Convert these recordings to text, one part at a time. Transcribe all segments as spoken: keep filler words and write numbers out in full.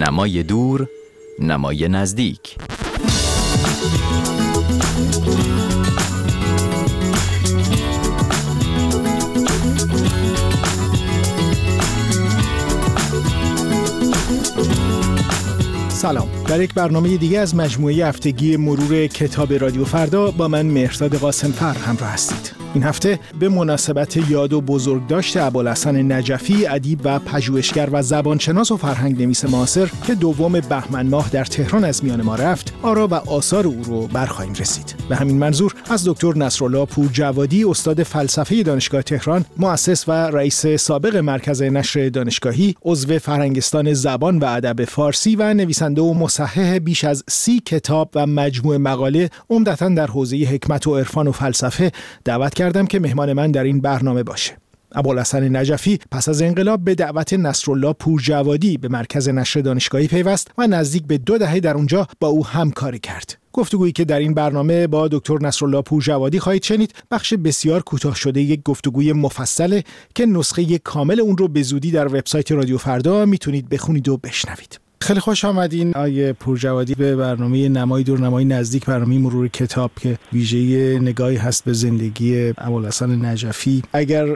نمای دور، نمای نزدیک. سلام. در یک برنامه دیگه از مجموعه هفتگی مرور کتاب رادیو فردا با من مهرداد قاسم‌فر همراه هستید. این هفته به مناسبت یاد و بزرگداشت ابوالحسن نجفی، ادیب و پژوهشگر و زبانشناس و فرهنگ‌نویس معاصر که دوم بهمن ماه در تهران از میان ما رفت، آرا و آثار او رو برخواهیم رسید. به همین منظور از دکتر نصرالله پورجوادی، استاد فلسفه دانشگاه تهران، مؤسس و رئیس سابق مرکز نشر دانشگاهی، عضو فرهنگستان زبان و ادب فارسی و نویسنده و مصحح بیش از سی کتاب و مجموعه مقاله عمدتاً در حوزه حکمت و عرفان و فلسفه دعوت کردم که مهمان من در این برنامه باشه. ابوالحسن نجفی پس از انقلاب به دعوت نصرالله پورجوادی به مرکز نشر دانشگاهی پیوست و نزدیک به دو دهه در اونجا با او همکاری کرد. گفتگویی که در این برنامه با دکتر نصرالله پورجوادی خواهید شنید بخش بسیار کوتاه شده یک گفتگوی مفصله که نسخه کامل اون رو به زودی در وبسایت رادیو فردا میتونید بخونید و بشنوید. خیلی خوش آمدین آقای پورجوادی به برنامه نمای دور نمای نزدیک، برنامه مرور کتاب که ویژه نگاهی هست به زندگی ابوالحسن نجفی. اگر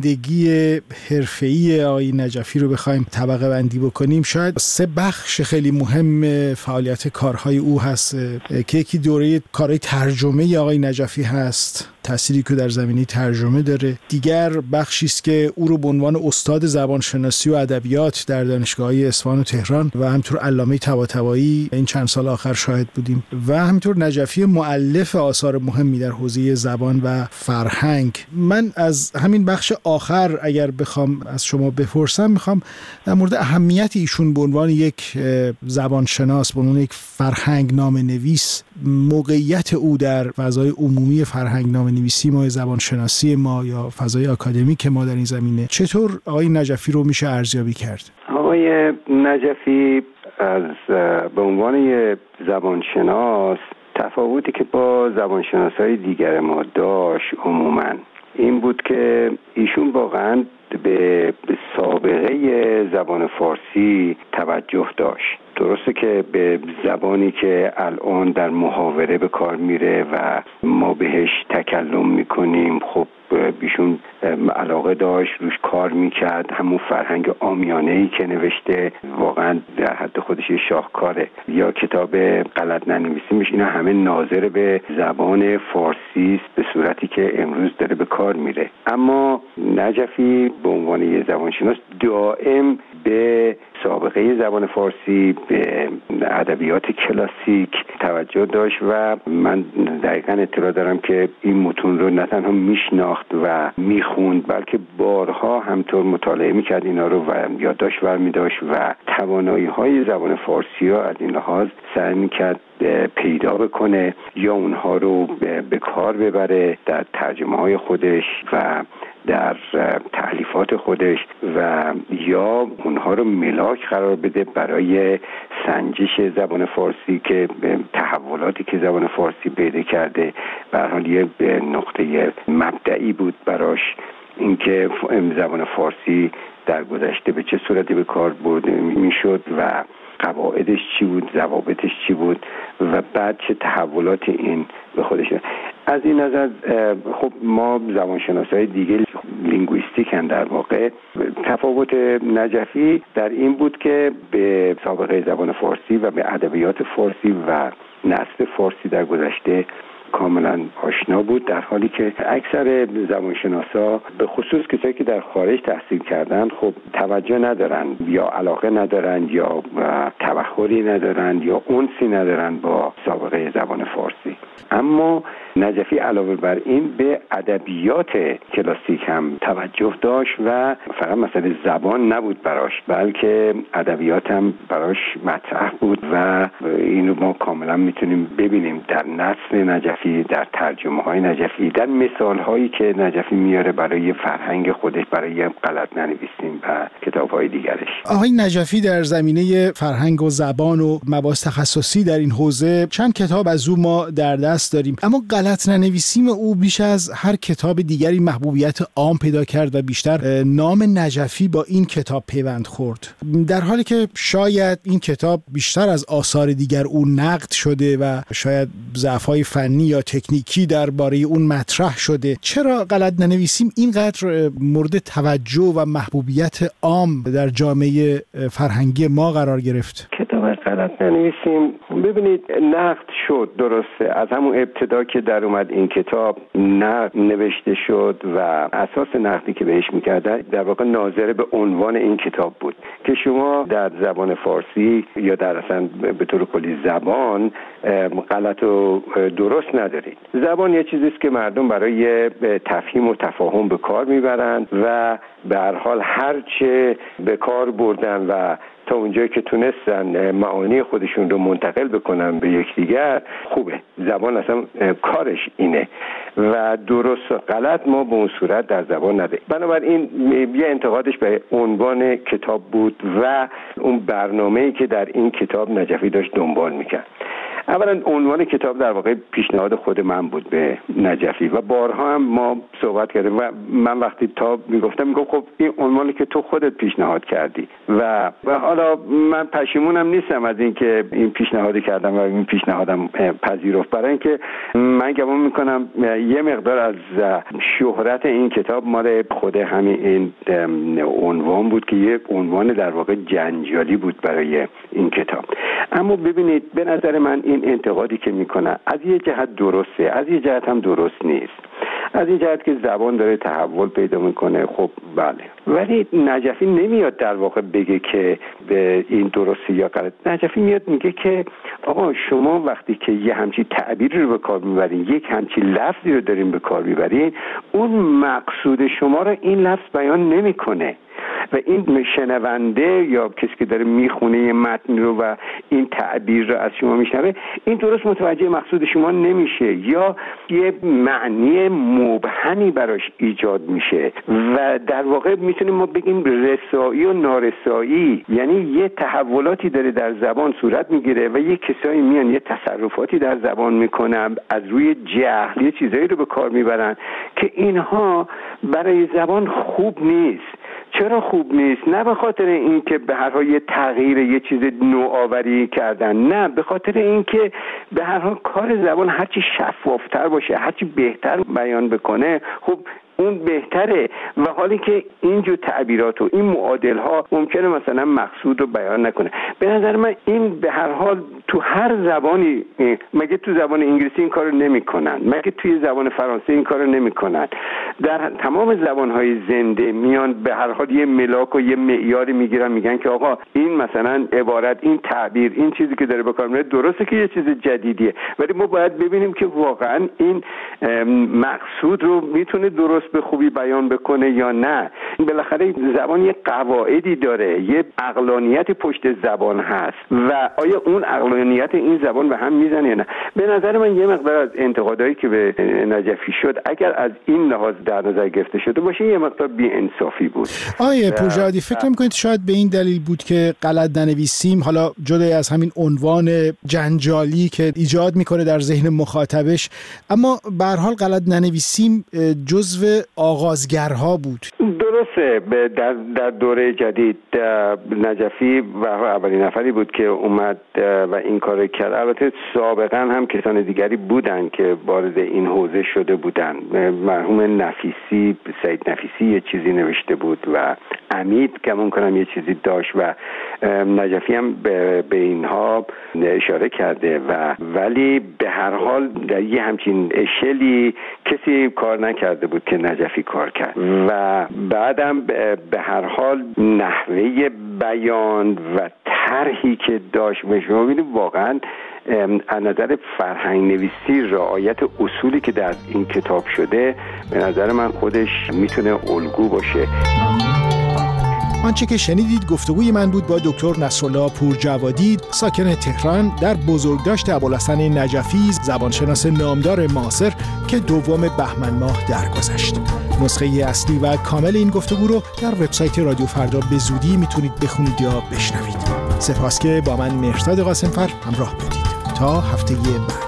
زندگی حرفه‌ای آقای نجفی رو بخوایم طبقه بندی بکنیم، شاید سه بخش خیلی مهم فعالیت کارهای او هست که یکی دوره کارهای ترجمه آقای نجفی هست، تأثیری که در زمینه ترجمه داره. دیگر بخشی است که او رو به عنوان استاد زبانشناسی و ادبیات در دانشگاه‌های اصفهان و تهران و همینطور علامه طباطبایی این چند سال آخر شاهد بودیم، و همینطور نجفی مؤلف آثار مهمی در حوزه زبان و فرهنگ. من از همین بخش آخر اگر بخوام از شما بپرسم، میخوام در مورد اهمیت ایشون به عنوان یک زبانشناس، به عنوان یک فرهنگ نامه‌نویس، موقعیت او در فضای عمومی فرهنگ نامه‌نویسی ما، زبانشناسی ما یا فضای آکادمیک ما در این زمینه، چطور آقای نجفی رو میشه ارزیابی کرد؟ آقای نجفی از به عنوان یک زبانشناس تفاوتی که با زبانشناسای دیگر ما داشت عموماً این بود که ایشون واقعاً به سابقه زبان فارسی توجه داشت. درسته که به زبانی که الان در محاوره به کار میره و ما بهش تکلم میکنیم، خب بیشون علاقه داشت، روش کار میکرد. همون فرهنگ عامیانه‌ای که نوشته واقعا در حد خودش شاهکاره. یا کتاب غلط ننویسیمش، اینا همه ناظر به زبان فارسی است به صورتی که امروز داره به کار میره. اما نجفی به عنوان یه زبانشناس دائم به سابقه زبان فارسی، به ادبیات کلاسیک توجه داشت و من دقیقاً اطلاع دارم که این متون رو نه تنها میشناخت و میخوند، بلکه بارها همطور مطالعه میکرد اینا رو و یادداشت برمی داشت و توانایی های زبان فارسی ها از این لحاظ سعی میکرد پیدا بکنه یا اونها رو به کار ببره در ترجمه های خودش و در تألیفات خودش و یا اونها رو ملاک قرار بده برای سنجش زبان فارسی که تحولاتی که زبان فارسی پیدا کرده به هر حال یه نقطه مبدئی بود براش، اینکه زبان فارسی در گذشته به چه صورتی به کار برده میشد و قواعدش چی بود، ضوابطش چی بود و بعد چه تحولاتی این به خودش. از این نظر خب ما زبانشناسای دیگه لینگویستیکن، در واقع تفاوت نجفی در این بود که به سابقه زبان فارسی و به ادبیات فارسی و نثر فارسی در گذشته کاملا آشنا بود، در حالی که اکثر زبانشناسا به خصوص کسایی که در خارج تحصیل کردن خب توجه ندارن یا علاقه ندارن یا تبحری ندارن یا انسی ندارن با سابقه زبان فارسی. اما نجفی علاوه بر این به ادبیات کلاسیک هم توجه داشت و فقط مسئله زبان نبود براش، بلکه ادبیات هم براش مطرح بود و اینو ما کاملا میتونیم ببینیم در نثر نجفی، در ترجمه های نجفی، در مثال هایی که نجفی میاره برای فرهنگ خودش، برای غلط ننویسیم و کتاب های دیگرش. آقای نجفی در زمینه فرهنگ و زبان و مباحث تخصصی در این حوزه چند کتاب از او ما در دست داریم، اما غلط غلط ننویسیم او بیش از هر کتاب دیگری محبوبیت عام پیدا کرد و بیشتر نام نجفی با این کتاب پیوند خورد، در حالی که شاید این کتاب بیشتر از آثار دیگر او نقد شده و شاید ضعف‌های فنی یا تکنیکی درباره اون مطرح شده. چرا غلط ننویسیم اینقدر مورد توجه و محبوبیت عام در جامعه فرهنگی ما قرار گرفت؟ کتاب غلط ننویسیم ببینید نقد شد، درسته، از همون ابتدا که در اومد این کتاب نقد نوشته شد و اساس نقدی که بهش میکردن در واقع ناظر به عنوان این کتاب بود که شما در زبان فارسی یا در اصلا به طور کلی زبان غلط و درست ندارید. زبان یه چیزیست که مردم برای تفهیم و تفاهم به کار میبرند و به هر حال هرچه به کار بردن و تا اونجایی که تونستن معانی خودشون رو منتقل بکنن به یکدیگر خوبه. زبان اصلا کارش اینه و درست و غلط ما به اون صورت در زبان نداریم. بنابراین یه انتقادش به عنوان کتاب بود و اون برنامه‌ای که در این کتاب نجفی داشت دنبال میکرد. اولا عنوان کتاب در واقع پیشنهاد خود من بود به نجفی و بارها هم ما صحبت کردیم و من وقتی تا میگفتم میگفت خب این عنوانی که تو خودت پیشنهاد کردی و و حالا من پشیمونم نیستم از اینکه این پیشنهادی کردم و این پیشنهادم پذیرفت، برای اینکه من گمان میکنم یه مقدار از شهرت این کتاب مال خود همین این عنوان بود که یه عنوان در واقع جنجالی بود برای این کتاب. اما ببینید به نظر من این انتقادی که میکنه از یه جهت درسته، از یه جهت هم درست نیست. از این جهت که زبان داره تحول پیدا میکنه، خب بله، ولی نجفی نمیاد در واقع بگه که به این درسته یا غلط. نجفی میاد میگه که آقا شما وقتی که یه همچی تعبیری رو به کار میبرین، یک همچی لفظی رو دارین به کار میبرین، اون مقصود شما رو این لفظ بیان نمیکنه و این شنونده یا کسی که داره میخونه یه متن رو و این تعبیر رو از شما میشنوه، این درست متوجه مقصود شما نمیشه یا یه معنی مبهمی براش ایجاد میشه و در واقع میتونیم ما بگیم رسایی و نارسایی، یعنی یه تحولاتی داره در زبان صورت میگیره و یه کسایی میان یه تصرفاتی در زبان میکنن از روی جهل یه چیزایی رو به کار میبرن که اینها برای زبان خوب نیست. چرا خوب نیست؟ نه به خاطر اینکه به هر حال یه تغییر یه چیز نوآوری کردن، نه، به خاطر اینکه به هر حال کار زبان هرچی شفافتر باشه، هرچی بهتر بیان بکنه، خب اون بهتره و حالی که اینجور تعبیرات و این معادل ها ممکنه مثلا مقصود رو بیان نکنه. به نظر من این به هر حال تو هر زبانی، مگه تو زبان انگلیسی این کارو نمیکنن؟ مگه توی زبان فرانسه این کارو نمیکنن؟ در تمام زبانهای زنده میان به هر حال یه ملاک و یه معیاری میگیرن، میگن که آقا این مثلا عبارت، این تعبیر، این چیزی که داره به کار میره درسته که یه چیز جدیدیه، ولی ما باید ببینیم که واقعا این مقصود رو میتونه درست به خوبی بیان بکنه یا نه. بالاخره زبان یه قواعدی داره، یه عقلانیت پشت زبان هست و آیا اون عقلانیت این زبان به هم میزنه یا نه؟ به نظر من یه مقدار از انتقادایی که به نجفی شد اگر از این لحاظ در نظر گرفته شده باشه یه مقدار بی‌انصافی بود. آیه پورژادی فکر می‌کنید شاید به این دلیل بود که غلط ننویسیم، حالا جدا از همین عنوان جنجالی که ایجاد میکنه در ذهن مخاطبش، اما به هر حال غلط ننویسیم جزو آغازگرها بود؟ درسته. در در دوره جدید نجفی و اولین نفری بود که اومد و این کار کرد. البته سابقا هم کسان دیگری بودن که وارد این حوزه شده بودن. مرحوم نفیسی، سید نفیسی یه چیزی نوشته بود و امید گمان کنم یه چیزی داشت و نجفی هم به, به اینها اشاره کرده و ولی به هر حال در یه همچین اشلی کسی کار نکرده بود که نجفی کار کرد و بعدم به هر حال نحوه بیان و طرحی که داشت و شما ببینید واقعا از نظر فرهنگ نویسی رعایت اصولی که در این کتاب شده به نظر من خودش میتونه الگو باشه. آنچه که شنیدید گفتگوی من بود با دکتر نصرالله پورجوادی، ساکن تهران، در بزرگداشت ابوالحسن نجفی، زبانشناس نامدار معاصر که دوم بهمن ماه درگذشت. نسخه اصلی و کامل این گفتگو رو در وبسایت رادیو فردا به زودی میتونید بخونید یا بشنوید. سپاس که با من مهرزاد قاسمفر همراه بودید. تا هفته بعد.